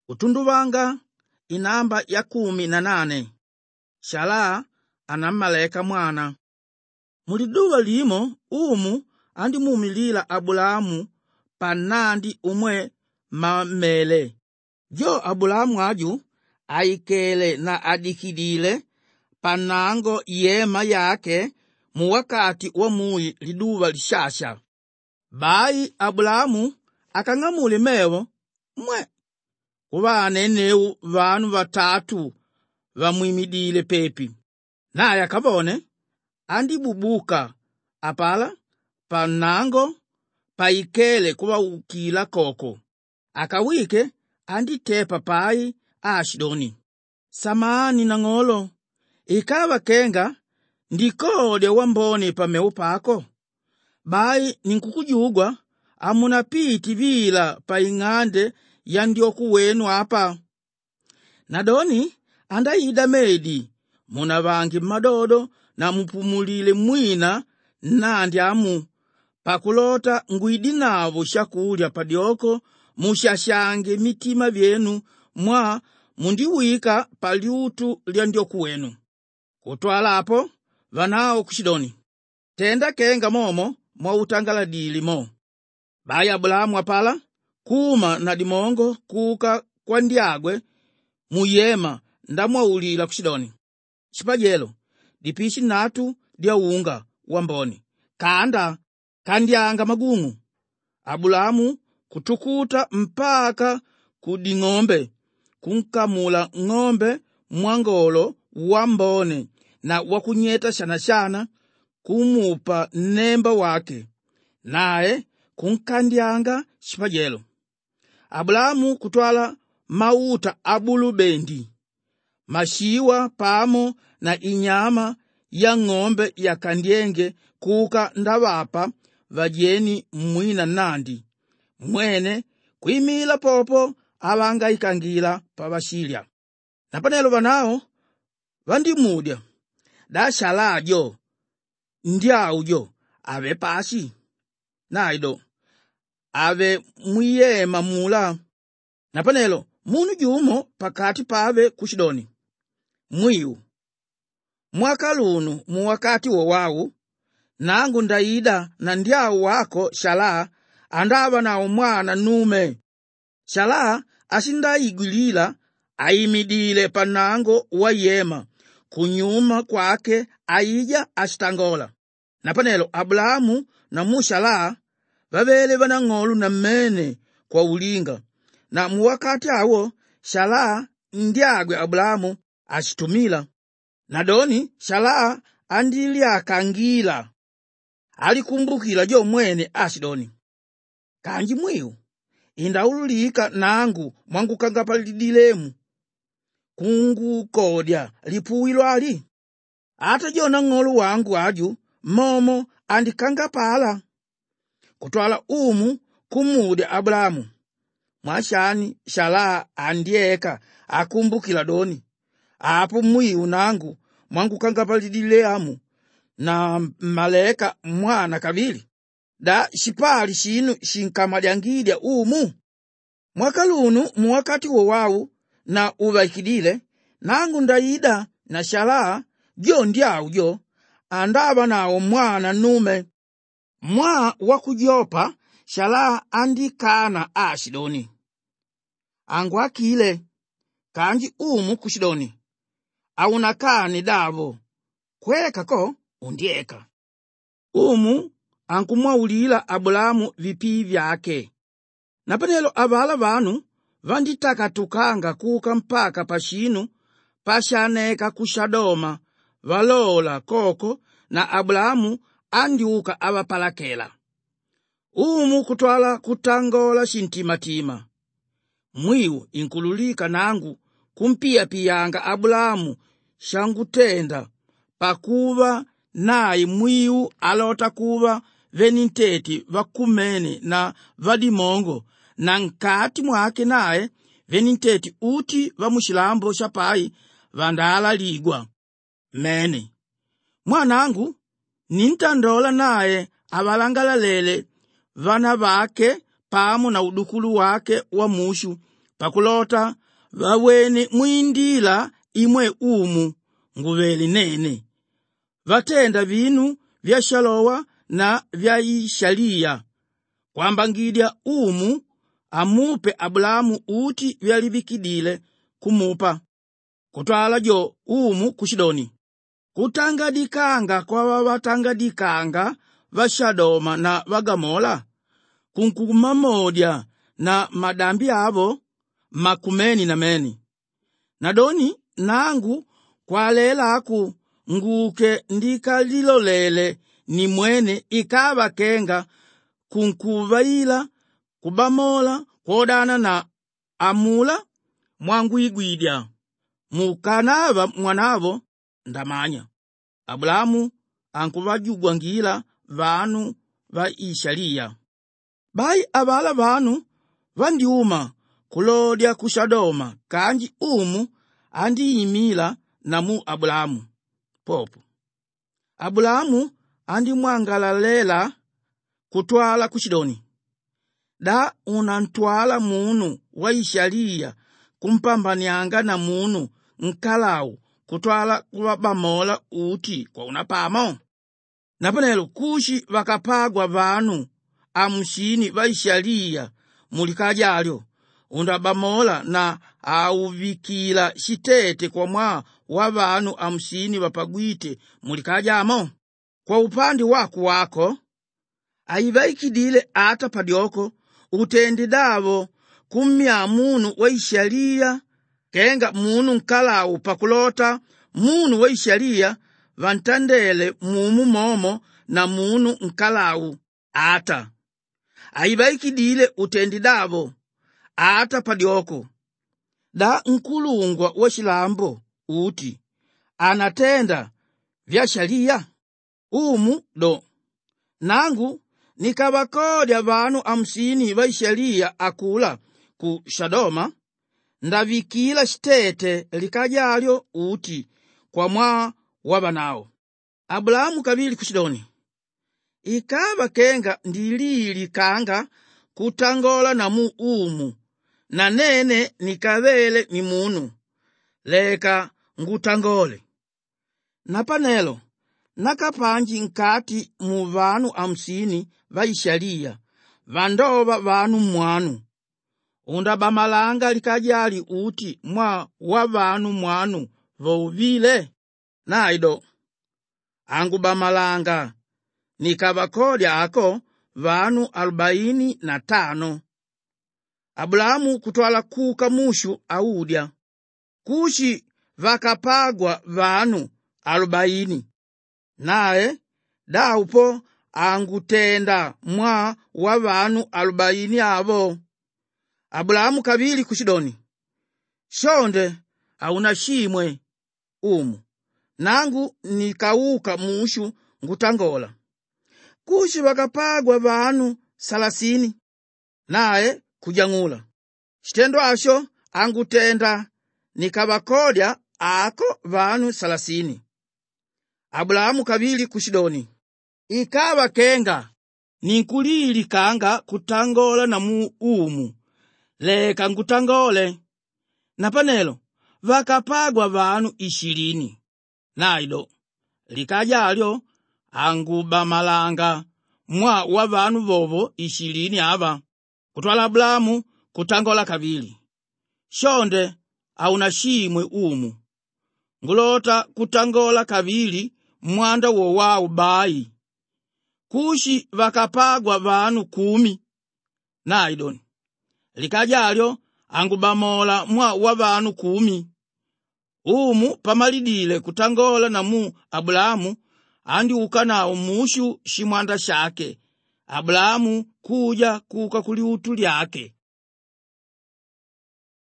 Utundu wanga inamba ya 18. Shala anamaleka mwana. Muliduwa limo umu andimumilila Abulamu panandi umwe mamele. Jo Abulamu aju aikele na adikidile panango yema yake muwakati wa mui liduwa lishasha. Bai Abulamu akang'amule mewo mwe kuwane neu vanu vatatu vamwimidile pepi. Naye akabone andibubuka apala panango paikele kuwa ukila koko. Akawike anditepa pai Ashidoni. Samani na ng'olo, ikawa kenga ndikode wambone pameu pako. Bai ninkukujugwa amunapiti vila paing'ande yandioku wenu apa. Nadoni andaida medi munavangi madodo na mupumulile mwina nandi amu pakulota ngwidi navo shakulya padioko mushashange mitima vyenu mwa mundiwika paliutu lyandioku wenu. Kutwala apo vanao kushidoni tenda kenga momo mwa utangaladili mo. Bai Abulamu apala kuma na dimongo kuka kwa ndiagwe muyema ndamwa ulila kushidoni chipajelo dipishi natu dia unga wamboni kanda kandianga magungu. Abulamu kutukuta mpaka kuding'ombe kunkamula ng'ombe mwangolo wambone na wakunyeta shana kumupa nemba wake nae kunkandianga chipajelo. Abulamu kutwala mauta abulubendi mashiwa pamo na inyama ya ng'ombe ya kandienge kuka ndawapa vajeni mwina nandi mwene kuimila popo avanga ikangila pavashilya. Napanelo vanao vandimudya da shalajo ndiaujo ave pasi naido ave mwiyema mula. Napanelo munu jumo pakati pave kushidoni mwiu mwaka lunu muwakati wowawu nangu ndaida na ndiau wako Shala andava na umwana nume. Shala asindaigwilila aimidile panango wa yema kunyuma kwake aija ashitangola. Napanelo Abulamu na Mushala vavele vanang'olu na mene kwa ulinga na muwakati awo Shala ndiagwe Abulamu ashitumila. Nadoni Shala andili akangila alikumbukila jo mwene Ashidoni kanji mwiu indaululika nangu mwangu kangapalidilemu kungu kodya lipuwilwali ata jona ng'olu wangu aju momo andikangapala. Kutwala umu kumudya Abulamu mwashani Shala andieka akumbukila doni apo mwiu nangu mwangu kangapalidilemu na maleka mwana kavili da shipali shinu shinkamadangidya umu. Mwaka lunu muwakati wowawu na uvaikidile nangu ndaida na Shala jo ndiau jo andava nao mwana nume. Mwa wakujopa Shala andikana Ashidoni angu akile kanji umu kushidoni aunakani davo kwekako undieka. Umu ankumwaulila Abulamu vipi vyake. Napanelo avala vanu vanditakatukanga kuka mpaka pashinu pashaneka kushadoma valola koko na Abulamu andiuka avapalakela. Umu kutwala kutangola shintimatima mwiu inkululika nangu kumpiyapiyanga Abulamu shangutenda pakuva nayi mwiu alota kuva veninteti vakumene na vadimongo na nkati mwake naye veninteti uti vamushilambo shapai vandala ligwa mene. Mwanangu nintandola naye avalangalalele vana vake pamu na udukulu wake wa mushu pakulota wawene mwindila imwe umu nguveli nene, vatenda vinu vya Shalowa na vya ishaliya, kwambangidya umu amupe Abulamu uti vyalivikidile kumupa, kutwala jo umu ku Sidoni, kutangadikanga kwa watangadikanga va Sodoma na Gomora, kunkumamodya na madambi avo makumeni na meni. Nadoni nangu kwalelaku nguke ndikalilolele ni mwene ikava kenga kunkuvaila kubamola kodana na amula mwangwigwidya mukanava mwanavo ndamanya. Abulamu ankuvajugwangila vanu va ishaliya. Bai avala vanu vandiuma kulodya ku Sodoma, kanji umu andiyimila namu Abulamu popo. Abulamu andimwangalalela kutwala ku Sidoni. Da unantwala munu wa ishaliya kumpambanyanga na munu nkalawu kutwala kuwabamola uti kwa unapamo. Napanelo Kushi vakapagwa vanu amusini va ishaliya mulikajalyo, undabamola na auvikila shitete kwa mwa wa vanu amusini vapagwite mulikajamo. Kwa upande wako aivaikidile ata padyoko utendidavo kumya munu wa ishaliya, kenga munu nkalawu pakulota munu wa ishaliya vantandele mumu momo na munu nkalawu ata. Aivaikidile utendidavo ata padyoko da nkulungwa wa shilambo uti anatenda vya shaliya umu do. Nangu nikavakodya vanu amusini va ishaliya akula ku Sodoma, ndavikila shitete likajalyo uti kwa mwa wabanawo. Abulamu kavili ku Sidoni. Ikava kenga ndilili kanga kutangola namu umu, na nene nikavele ni munu, leka ngutangole. Napanelo nakapanji nkati mu vanu amusini va ishaliya vandova vanu mwanu, undabamalanga likajali uti mwa wa vanu mwanu vouvile. Naido angubamalanga nikavakodya ako vanu 45. Abulamu kutwala kuka mushu audya. Kushi vakapagwa vanu 40, nae daupo angutenda mwa wa vanu 40 avo. Abulamu kavili ku Sidoni. Shonde aunashimwe umu, nangu nikauka mushu ngutangola. Kushi vakapagwa vanu 30, nae kujangula. Shitendo asho angutenda nikavakodya ako vanu 30. Abulamu kavili ku Sidoni. Ikava kenga ninkulili kanga kutangola namu umu, leka ngutangole. Napanelo vakapagwa vanu 20, naido likajalyo angubamalanga mwa wa vanu vovo 20 ava. Kutwala Abulamu kutangola kavili. Shonde aunashimwe umu, ngulota kutangola kavili mwanda wowawu bayi. Kushi vakapagwa vanu 10, naidoni likajalyo angubamola mwa wa vanu 10. Umu pamalidile kutangola namu Abulamu andiuka nawo mushu shimwanda shake. Abulamu kuja kuka kuli utu lyake.